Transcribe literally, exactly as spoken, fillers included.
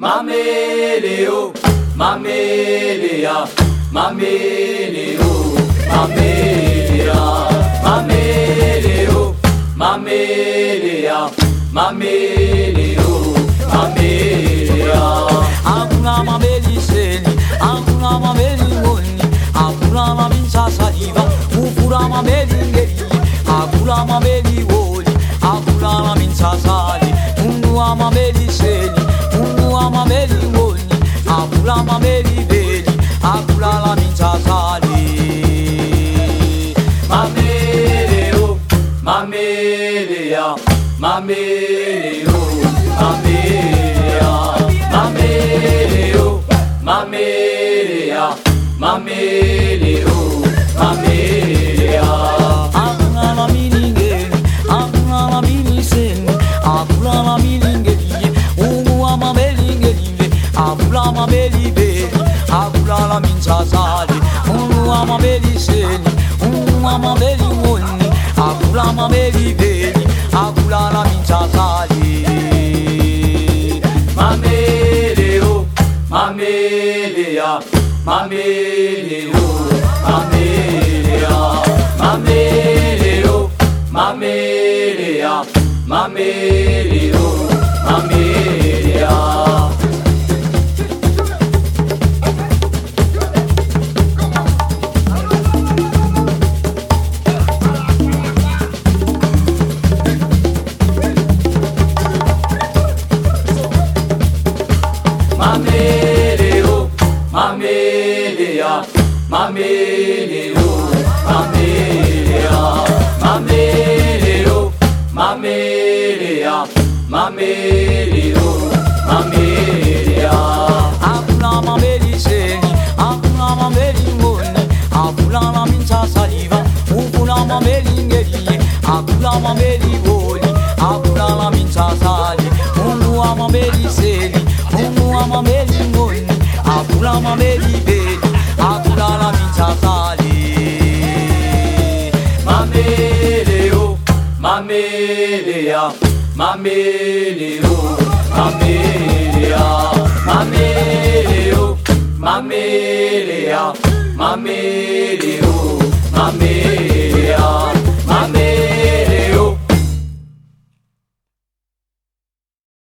Mameleo, mamelea, mameleo, mamelea, mameleo, mamelea, mameleo, mamelea. Hakuna mameliseni, hakuna mamelimoni, hakuna mamincha saliva, ufura mamelingeli, hakuna mameliwoli, hakuna mamincha sali, Mungu wa mameliseni, Mungu wa mamelimoni, hakuna mamelibeli, hakuna mamincha sali. Mameleo, mamelea, mameleo, mamelea, mameleo, mamelea, mameleo, mamelea. Hakuna mamelingeli, hakuna mameliseni, hakuna mamelingeli, Mungu wa mamelingeli, hakuna mamelibeli, hakuna mamincha sali, Mungu wa mameliseni, Mungu wa mamelimoni, hakuna mamelibeli, hakuna mamincha sali. Mameleo, mamelea, mameleo, mamelea, mameleo, mamelea, mameleo, mamelea. Mameleo, mamelea, mameleo, mamelea, mameleo, mamelea, mameleo, mamelea. Hakuna mameliseni, hakuna mamelimoni, hakuna mamincha saliva, hakuna mamelingeli, hakuna mameliwoli, hakuna mamincha sali, Mungu wa mameliseni, Mungu wa mamelimoni, hakuna mamelibeli, hakuna mamincha sali. Mameleo, mamelea, mameleo, mamelea, mameleo, mamelea, mameleo, mamelea.